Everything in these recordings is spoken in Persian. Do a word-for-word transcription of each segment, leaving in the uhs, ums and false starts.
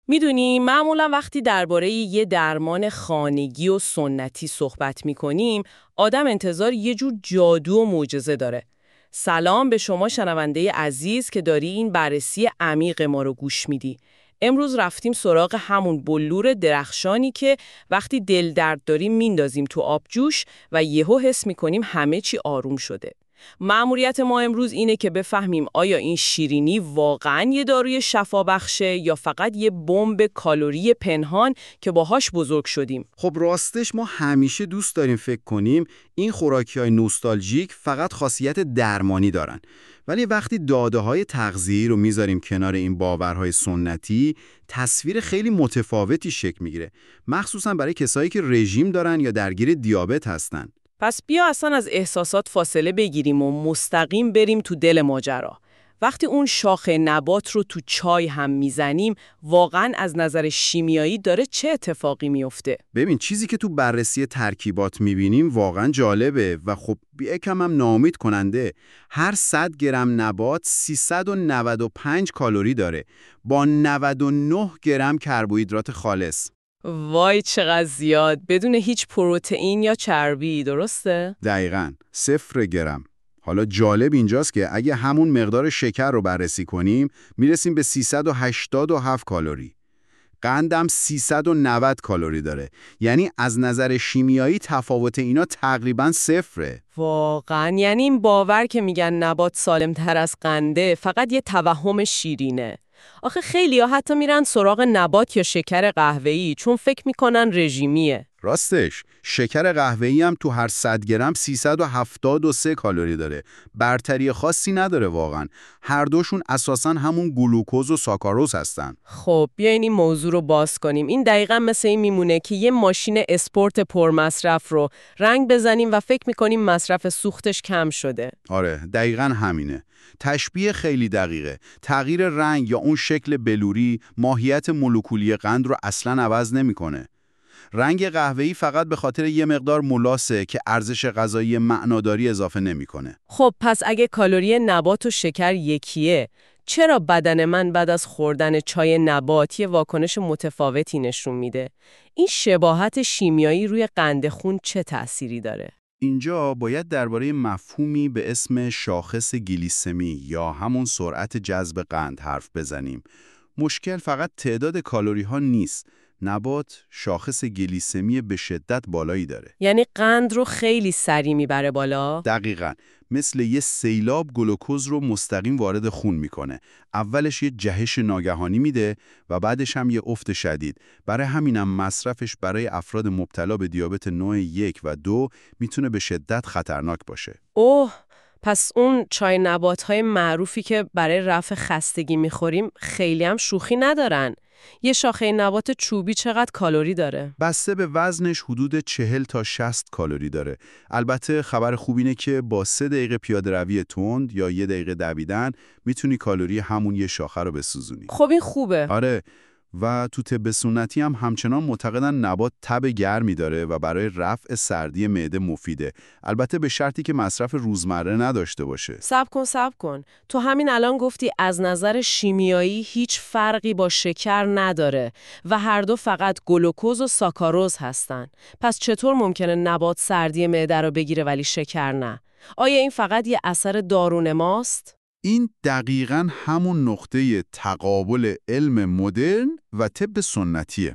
میدونی معمولا وقتی درباره یه درمان خانگی و سنتی صحبت میکنیم آدم انتظار یه جور جادو و معجزه داره. سلام به شما شنونده عزیز که داری این بررسی عمیق ما رو گوش میدی. امروز رفتیم سراغ همون بلور درخشانی که وقتی دل درد داریم میندازیم تو آبجوش و یهو حس میکنیم همه چی آروم شده. مأموریت ما امروز اینه که بفهمیم آیا این شیرینی واقعاً یه داروی شفابخشه یا فقط یه بمب کالری پنهان که باهاش بزرگ شدیم. خب راستش ما همیشه دوست داریم فکر کنیم این خوراکی‌های نوستالژیک فقط خاصیت درمانی دارن. ولی وقتی داده‌های تغذیه‌ای رو میذاریم کنار این باورهای سنتی، تصویر خیلی متفاوتی شکل میگیره، مخصوصاً برای کسایی که رژیم دارن یا درگیر دیابت هستن. پس بیا اصلا از احساسات فاصله بگیریم و مستقیم بریم تو دل ماجرا. وقتی اون شاخه نبات رو تو چای هم میزنیم، واقعاً از نظر شیمیایی داره چه اتفاقی میفته؟ ببین چیزی که تو بررسی ترکیبات میبینیم واقعاً جالبه و خب یکم هم ناامید کننده. هر صد گرم نبات سیصد و نود و پنج کالری داره با نود و نه گرم کربوهیدرات خالص. وای چقدر زیاد، بدون هیچ پروتئین یا چربی، درسته؟ دقیقاً، صفر گرم. حالا جالب اینجاست که اگه همون مقدار شکر رو بررسی کنیم میرسیم به سیصد و هشتاد و هفت کالری. قندم سیصد و نود کالری داره. یعنی از نظر شیمیایی تفاوت اینا تقریباً صفره. واقعاً یعنی این باور که میگن نبات سالم‌تر از قنده فقط یه توهم شیرینه. آخه خیلی‌ها حتی میرن سراغ نبات یا شکر قهوه‌ای چون فکر میکنن رژیمیه. راستش شکر قهوه‌ای هم تو هر صد گرم سیصد و هفتاد و سه کالری داره. برتری خاصی نداره واقعا. هر دوشون اساساً همون گلوکوز و ساکاروز هستن. خب بیاین این موضوع رو باز کنیم. این دقیقاً مثل این میمونه که یه ماشین اسپورت پرمصرف رو رنگ بزنیم و فکر میکنیم مصرف سوختش کم شده. آره دقیقاً همینه. تشبیه خیلی دقیقه. تغییر رنگ یا اون شکل بلوری ماهیت مولکولی قند رو اصلاً عوض نمیکنه. رنگ قهوه‌ای فقط به خاطر یه مقدار ملاسه که ارزش غذایی معناداری اضافه نمیکنه. خب پس اگه کالری نبات و شکر یکیه، چرا بدن من بعد از خوردن چای نباتی واکنش متفاوتی نشون میده؟ این شباهت شیمیایی روی قند خون چه تأثیری داره؟ اینجا باید درباره مفهومی به اسم شاخص گلیسمی یا همون سرعت جذب قند حرف بزنیم. مشکل فقط تعداد کالری ها نیست. نبات شاخص گلیسمی به شدت بالایی داره. یعنی قند رو خیلی سریع میبره بالا؟ دقیقاً. مثل یه سیلاب گلوکوز رو مستقیم وارد خون میکنه. اولش یه جهش ناگهانی میده و بعدش هم یه افت شدید. برای همینم مصرفش برای افراد مبتلا به دیابت نوع یک و دو میتونه به شدت خطرناک باشه. اوه، پس اون چای نبات‌های معروفی که برای رفع خستگی میخوریم خیلی هم شوخی ندارن. یه شاخه نبات چوبی چقدر کالری داره؟ بسته به وزنش حدود چهل تا شصت کالری داره. البته خبر خوب اینه که با سه دقیقه پیاده روی تند یا یه دقیقه دویدن میتونی کالری همون یه شاخه رو بسوزونی. خب این خوبه. آره. و تو طب سنتی هم همچنان معتقدن نبات تب گرمی داره و برای رفع سردی معده مفیده. البته به شرطی که مصرف روزمره نداشته باشه. صبر کن صبر کن. تو همین الان گفتی از نظر شیمیایی هیچ فرقی با شکر نداره و هر دو فقط گلوکوز و ساکاروز هستن. پس چطور ممکنه نبات سردی معده رو بگیره ولی شکر نه؟ آیا این فقط یه اثر دارون ماست؟ این دقیقاً همون نقطه تقابل علم مدرن و طب سنتیه.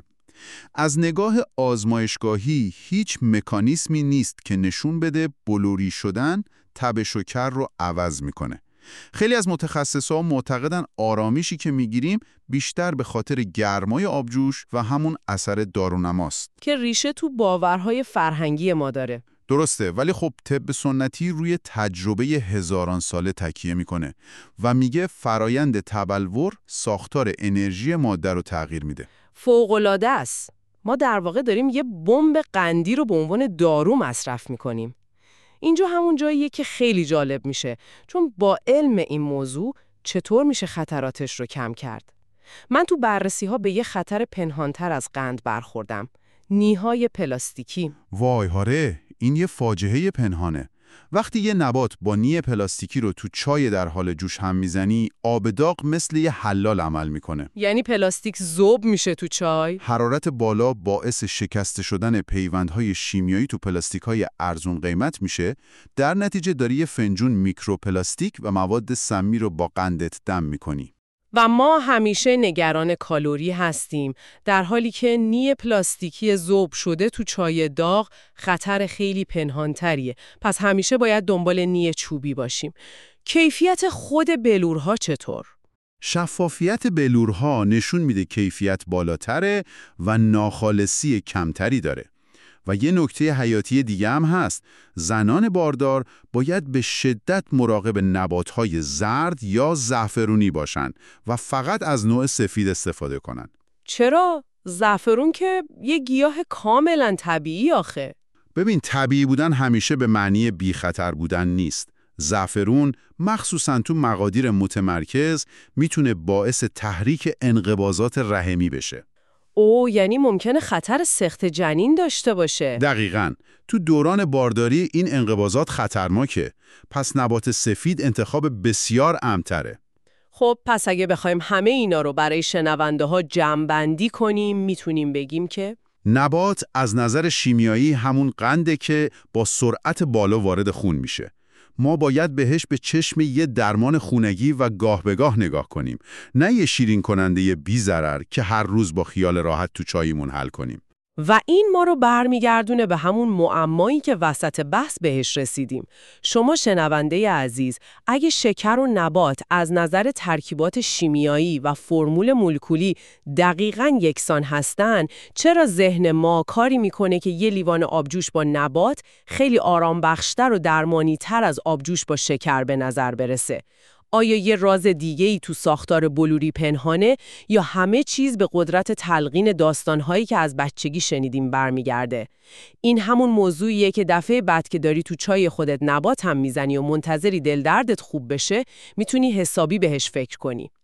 از نگاه آزمایشگاهی هیچ مکانیزمی نیست که نشون بده بلوری شدن تب شکر رو عوض میکنه. خیلی از متخصصا معتقدن آرامیشی که میگیریم بیشتر به خاطر گرمای آبجوش و همون اثر دارونماست که ریشه تو باورهای فرهنگی ما داره. درسته، ولی خب طب سنتی روی تجربه هزاران ساله تکیه میکنه و میگه فرایند تبلور ساختار انرژی ماده رو تغییر میده. فوق‌العاده است. ما در واقع داریم یه بمب قندی رو به عنوان دارو مصرف میکنیم. اینجا همون جاییه که خیلی جالب میشه، چون با علم این موضوع چطور میشه خطراتش رو کم کرد؟ من تو بررسی ها به یه خطر پنهانتر از قند برخوردم. نیهای پلاستیکی. وای هاره، این یه فاجعه پنهانه. وقتی یه نبات با نی پلاستیکی رو تو چای در حال جوش هم میزنی، آب داغ مثل یه حلال عمل میکنه. یعنی پلاستیک ذوب میشه تو چای؟ حرارت بالا باعث شکسته شدن پیوندهای شیمیایی تو پلاستیک‌های ارزون قیمت میشه، در نتیجه داری یه فنجون میکروپلاستیک و مواد سمی رو با قندت دم میکنی. و ما همیشه نگران کالری هستیم، در حالی که نی پلاستیکی ذوب شده تو چای داغ خطر خیلی پنهانتریه. پس همیشه باید دنبال نی چوبی باشیم. کیفیت خود بلورها چطور؟ شفافیت بلورها نشون میده کیفیت بالاتره و ناخالصی کمتری داره. و یه نکته حیاتی دیگه هم هست. زنان باردار باید به شدت مراقب نباتهای زرد یا زعفرونی باشن و فقط از نوع سفید استفاده کنن. چرا؟ زعفرون که یه گیاه کاملا طبیعی آخه. ببین، طبیعی بودن همیشه به معنی بی خطر بودن نیست. زعفرون مخصوصاً تو مقادیر متمرکز میتونه باعث تحریک انقباضات رحمی بشه. او یعنی ممکنه خطر سقط جنین داشته باشه. دقیقاً. تو دوران بارداری این انقباضات خطرناکه. پس نبات سفید انتخاب بسیار امن‌تره. خب پس اگه بخوایم همه اینا رو برای شنونده ها جمع‌بندی کنیم میتونیم بگیم که نبات از نظر شیمیایی همون قنده که با سرعت بالا وارد خون میشه. ما باید بهش به چشم یه درمان خونگی و گاه به گاه نگاه کنیم، نه یه شیرین کننده بی ضرر که هر روز با خیال راحت تو چایمون حل کنیم. و این ما رو برمیگردونه به همون معمایی که وسط بحث بهش رسیدیم. شما شنونده عزیز، اگه شکر و نبات از نظر ترکیبات شیمیایی و فرمول مولکولی دقیقاً یکسان هستن، چرا ذهن ما کاری میکنه که یه لیوان آبجوش با نبات خیلی آرام بخشتر و درمانی تر از آبجوش با شکر به نظر برسه؟ آیا یه راز دیگه‌ای تو ساختار بلوری پنهانه یا همه چیز به قدرت تلقین داستان‌هایی که از بچگی شنیدیم برمیگرده؟ این همون موضوعیه که دفعه بعد که داری تو چای خودت نبات هم میزنی و منتظری دل دردت خوب بشه، میتونی حسابی بهش فکر کنی.